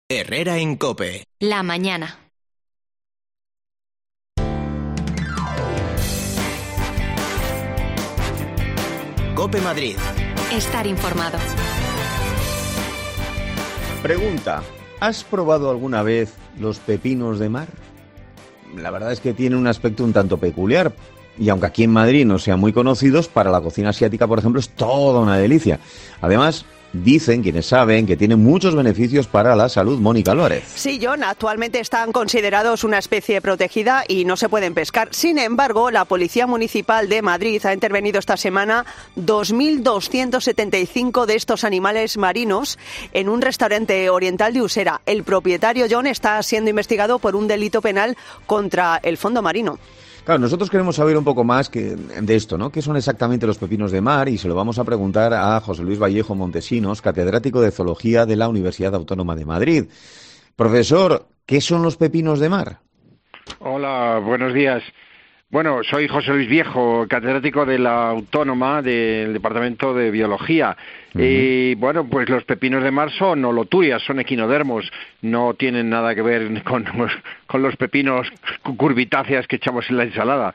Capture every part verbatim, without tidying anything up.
Herrera en COPE. La mañana. COPE Madrid. Estar informado. Pregunta: ¿has probado alguna vez los pepinos de mar? La verdad es que tienen un aspecto un tanto peculiar. Y aunque aquí en Madrid no sean muy conocidos, para la cocina asiática, por ejemplo, es toda una delicia. Además, dicen quienes saben que tienen muchos beneficios para la salud. Mónica Álvarez. Sí, John, actualmente están considerados una especie protegida y no se pueden pescar. Sin embargo, la Policía Municipal de Madrid ha intervenido esta semana dos mil doscientos setenta y cinco de estos animales marinos en un restaurante oriental de Usera. El propietario, John, está siendo investigado por un delito penal contra el fondo marino. Claro, nosotros queremos saber un poco más que, de esto, ¿no? ¿Qué son exactamente los pepinos de mar? Y se lo vamos a preguntar a José Luis Vallejo Montesinos, catedrático de Zoología de la Universidad Autónoma de Madrid. Profesor, ¿qué son los pepinos de mar? Hola, buenos días. Bueno, soy José Luis Viejo, catedrático de la Autónoma del Departamento de Biología. Uh-huh. Y bueno, pues los pepinos de mar son holoturias, son equinodermos, no tienen nada que ver con, con los pepinos curvitáceas que echamos en la ensalada.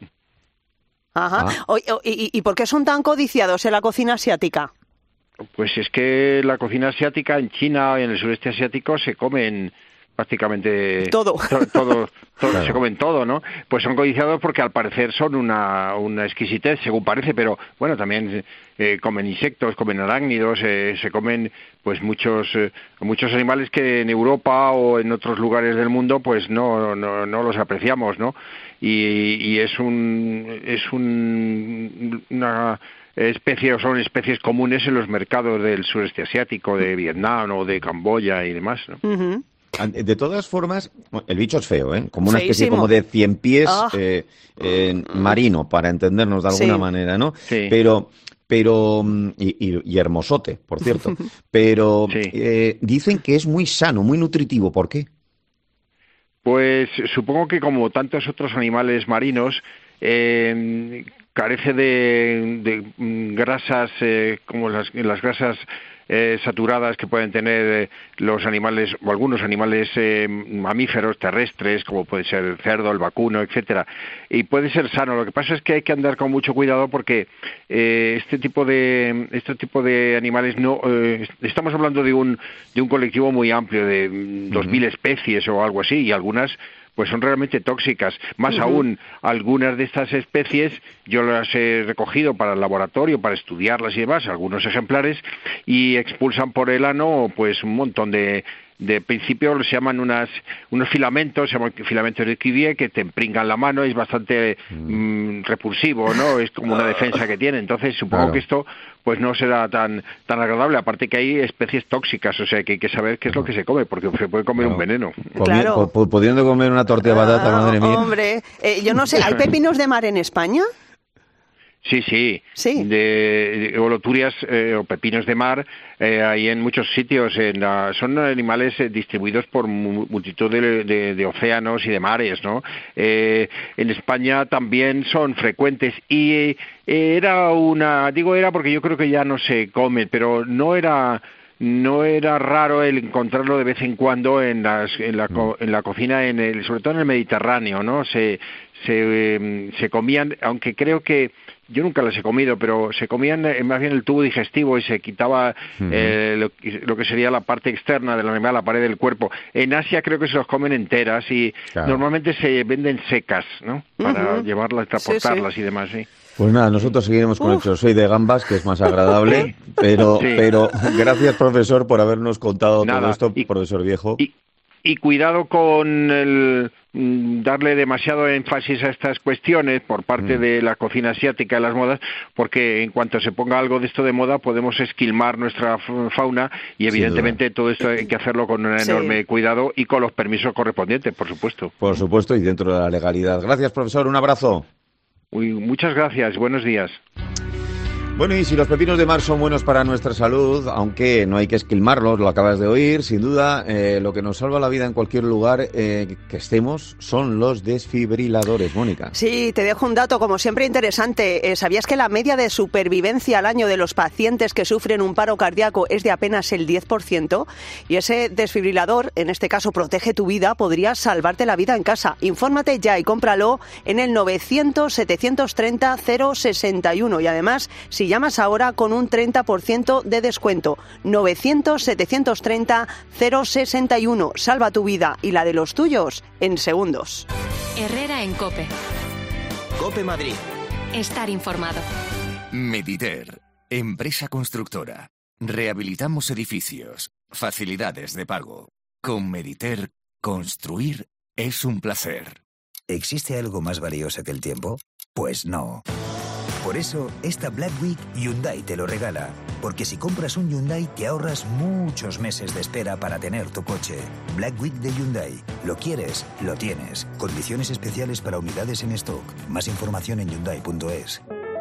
Ajá. Ah. ¿Y, y por qué son tan codiciados en la cocina asiática? Pues es que la cocina asiática en China y en el sureste asiático se comen prácticamente todo, to, todo, todo claro. Se comen todo, ¿no? Pues son codiciados porque al parecer son una, una exquisitez, según parece, pero bueno, también eh, comen insectos, comen arácnidos, eh, se comen pues muchos eh, muchos animales que en Europa o en otros lugares del mundo pues no no, no los apreciamos, ¿no? Y, y es un es un una especie o son especies comunes en los mercados del sureste asiático, de Vietnam o de Camboya y demás, ¿no? Uh-huh. De todas formas, el bicho es feo, ¿eh? Como una Feísimo. especie como de cien pies oh. eh, eh, marino, para entendernos de alguna sí. manera, ¿no? Sí. Pero, pero y, y, y hermosote, por cierto. Pero sí. eh, dicen que es muy sano, muy nutritivo. ¿Por qué? Pues supongo que como tantos otros animales marinos, eh, carece de, de grasas eh, como las, las grasas eh, saturadas que pueden tener eh, los animales o algunos animales eh, mamíferos terrestres, como puede ser el cerdo, el vacuno, etcétera. Y puede ser sano. Lo que pasa es que hay que andar con mucho cuidado porque eh, este tipo de este tipo de animales no eh, estamos hablando de un de un colectivo muy amplio de dos mil uh-huh. especies o algo así, y algunas pues son realmente tóxicas. Más uh-huh. aún, algunas de estas especies yo las he recogido para el laboratorio, para estudiarlas y demás, algunos ejemplares, y expulsan por el ano pues un montón de... De principio se llaman unas, unos filamentos, se llaman filamentos de Cuvier, que te empringan la mano, es bastante mm, repulsivo, ¿no? Es como una defensa que tiene. Entonces supongo claro. que esto pues no será tan tan agradable. Aparte que hay especies tóxicas, o sea que hay que saber qué es lo que se come, porque se puede comer claro. un veneno. Claro. Pudiendo comer una tortilla de patata, ah, madre mía. Hombre, eh, yo no sé, ¿hay pepinos de mar en España? Sí, sí, sí. De, de holoturias eh, o pepinos de mar eh, hay en muchos sitios. En la, son animales eh, distribuidos por multitud de, de, de océanos y de mares, ¿no? Eh, en España también son frecuentes y eh, era una, digo era porque yo creo que ya no se come, pero no era... No era raro el encontrarlo de vez en cuando en, las, en, la, en la cocina, en el, sobre todo en el Mediterráneo, ¿no? Se, se, eh, se comían, aunque creo que yo nunca las he comido, pero se comían eh, más bien el tubo digestivo y se quitaba uh-huh. eh, lo, lo que sería la parte externa del animal, la pared del cuerpo. En Asia creo que se los comen enteras y claro. normalmente se venden secas, ¿no? Para uh-huh. llevarlas, transportarlas sí, sí. y demás, sí. Pues nada, nosotros seguiremos con Uf. el chosei de gambas, que es más agradable, pero sí. pero gracias, profesor, por habernos contado nada. todo esto, y, profesor Viejo. Y, y cuidado con el darle demasiado énfasis a estas cuestiones por parte mm. de la cocina asiática y las modas, porque en cuanto se ponga algo de esto de moda podemos esquilmar nuestra fauna y evidentemente todo esto hay que hacerlo con un enorme sí. cuidado y con los permisos correspondientes, por supuesto. Por supuesto, y dentro de la legalidad. Gracias, profesor, un abrazo. Uy, muchas gracias, buenos días. Bueno, y si los pepinos de mar son buenos para nuestra salud, aunque no hay que esquilmarlos, lo acabas de oír, sin duda, eh, lo que nos salva la vida en cualquier lugar eh, que estemos son los desfibriladores, Mónica. Sí, te dejo un dato, como siempre, interesante. Eh, ¿Sabías que la media de supervivencia al año de los pacientes que sufren un paro cardíaco es de apenas el diez por ciento? Y ese desfibrilador, en este caso, protege tu vida, podría salvarte la vida en casa. Infórmate ya y cómpralo en el novecientos, setecientos treinta, cero sesenta y uno. Y además, si llamas ahora con un treinta por ciento de descuento. novecientos, setecientos treinta, cero sesenta y uno. Salva tu vida y la de los tuyos en segundos. Herrera en COPE. COPE Madrid. Estar informado. Mediter, empresa constructora. Rehabilitamos edificios. Facilidades de pago. Con Mediter, construir es un placer. ¿Existe algo más valioso que el tiempo? Pues no. Por eso, esta Black Week Hyundai te lo regala. Porque si compras un Hyundai, te ahorras muchos meses de espera para tener tu coche. Black Week de Hyundai. Lo quieres, lo tienes. Condiciones especiales para unidades en stock. Más información en hyundai punto es.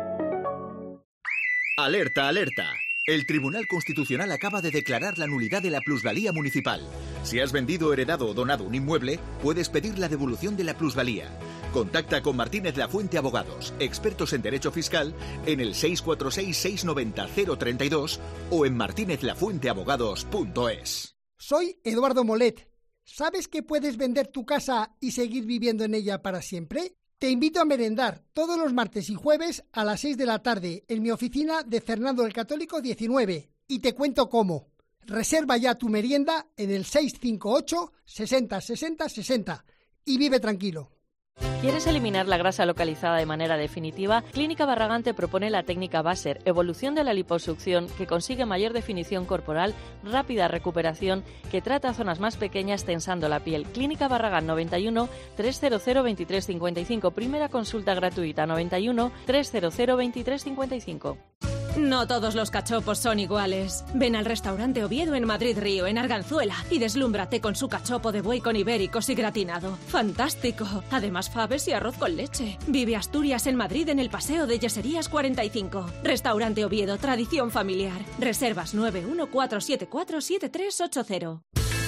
Alerta, alerta. El Tribunal Constitucional acaba de declarar la nulidad de la plusvalía municipal. Si has vendido, heredado o donado un inmueble, puedes pedir la devolución de la plusvalía. Contacta con Martínez Lafuente Abogados, expertos en derecho fiscal, en el seis cuatro seis, seis nueve cero, cero tres dos o en martínez lafuente abogados punto es. Soy Eduardo Molet. ¿Sabes que puedes vender tu casa y seguir viviendo en ella para siempre? Te invito a merendar todos los martes y jueves a las seis de la tarde en mi oficina de Fernando el Católico diecinueve y te cuento cómo. Reserva ya tu merienda en el seis cinco ocho, sesenta, sesenta, sesenta y vive tranquilo. ¿Quieres eliminar la grasa localizada de manera definitiva? Clínica Barragán te propone la técnica Baser, evolución de la liposucción que consigue mayor definición corporal, rápida recuperación, que trata zonas más pequeñas tensando la piel. Clínica Barragán noventa y uno, trescientos veintitrés cincuenta y cinco, primera consulta gratuita noventa y uno, trescientos veintitrés cincuenta y cinco. No todos los cachopos son iguales. Ven al restaurante Oviedo en Madrid Río, en Arganzuela, y deslúmbrate con su cachopo de buey con ibéricos y gratinado. ¡Fantástico! Además, faves y arroz con leche. Vive Asturias en Madrid en el Paseo de Yeserías cuarenta y cinco. Restaurante Oviedo, tradición familiar. Reservas nueve uno cuatro siete cuatro, siete tres ocho cero.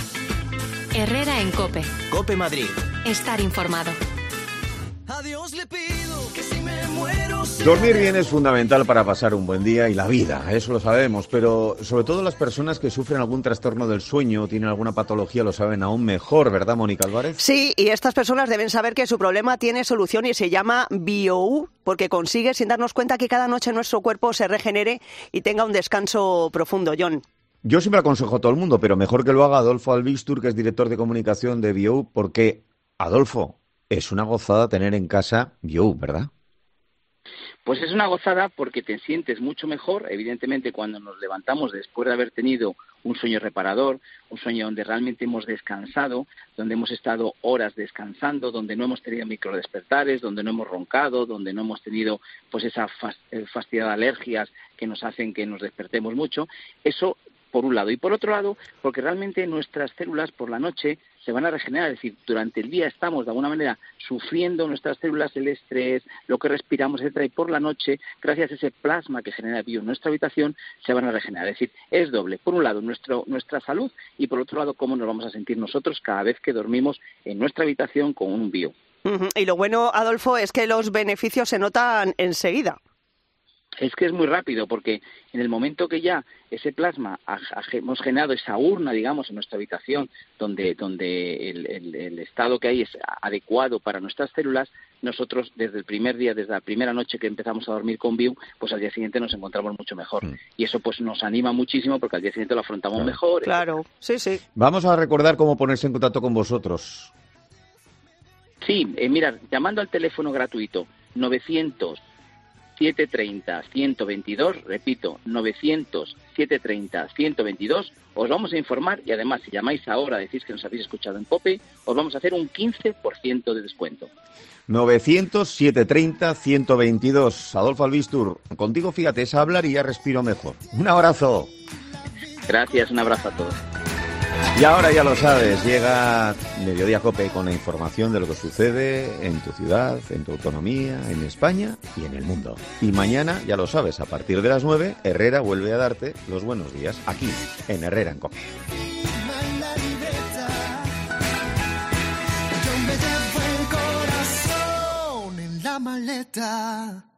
Herrera en COPE. COPE Madrid. Estar informado. A Dios le pido que si me muero... Dormir bien es fundamental para pasar un buen día y la vida, eso lo sabemos, pero sobre todo las personas que sufren algún trastorno del sueño o tienen alguna patología lo saben aún mejor, ¿verdad, Mónica Álvarez? Sí, y estas personas deben saber que su problema tiene solución y se llama BioU, porque consigue, sin darnos cuenta, que cada noche nuestro cuerpo se regenere y tenga un descanso profundo. John. Yo siempre aconsejo a todo el mundo, pero mejor que lo haga Adolfo Albistur, que es director de comunicación de BioU, porque, Adolfo, es una gozada tener en casa BioU, ¿verdad? Pues es una gozada porque te sientes mucho mejor, evidentemente, cuando nos levantamos después de haber tenido un sueño reparador, un sueño donde realmente hemos descansado, donde hemos estado horas descansando, donde no hemos tenido microdespertares, donde no hemos roncado, donde no hemos tenido pues esa fastidiada de alergias que nos hacen que nos despertemos mucho. Eso por un lado. Y por otro lado, porque realmente nuestras células por la noche se van a regenerar. Es decir, durante el día estamos de alguna manera sufriendo nuestras células, el estrés, lo que respiramos, etcétera, y por la noche, gracias a ese plasma que genera bio en nuestra habitación, se van a regenerar. Es decir, es doble. Por un lado, nuestro, nuestra salud y por otro lado, cómo nos vamos a sentir nosotros cada vez que dormimos en nuestra habitación con un bio. Uh-huh. Y lo bueno, Adolfo, es que los beneficios se notan enseguida. Es que es muy rápido, porque en el momento que ya ese plasma ha, ha, hemos generado esa urna, digamos, en nuestra habitación, donde, donde el, el, el estado que hay es adecuado para nuestras células, nosotros desde el primer día, desde la primera noche que empezamos a dormir con Bio, pues al día siguiente nos encontramos mucho mejor. Mm. Y eso pues nos anima muchísimo porque al día siguiente lo afrontamos claro. mejor. Claro, etcétera. sí, sí. Vamos a recordar cómo ponerse en contacto con vosotros. Sí, eh, mira, llamando al teléfono gratuito novecientos, setecientos treinta, ciento veintidós, repito, novecientos, setecientos treinta, ciento veintidós, os vamos a informar y además si llamáis ahora, decís que nos habéis escuchado en COPE, os vamos a hacer un quince por ciento de descuento. novecientos, setecientos treinta, ciento veintidós. Adolfo Albistur, contigo, fíjate, es hablar y ya respiro mejor. Un abrazo. Gracias, un abrazo a todos. Y ahora ya lo sabes, llega Mediodía Cope con la información de lo que sucede en tu ciudad, en tu autonomía, en España y en el mundo. Y mañana, ya lo sabes, a partir de las nueve, Herrera vuelve a darte los buenos días aquí, en Herrera en Cope. La maleta.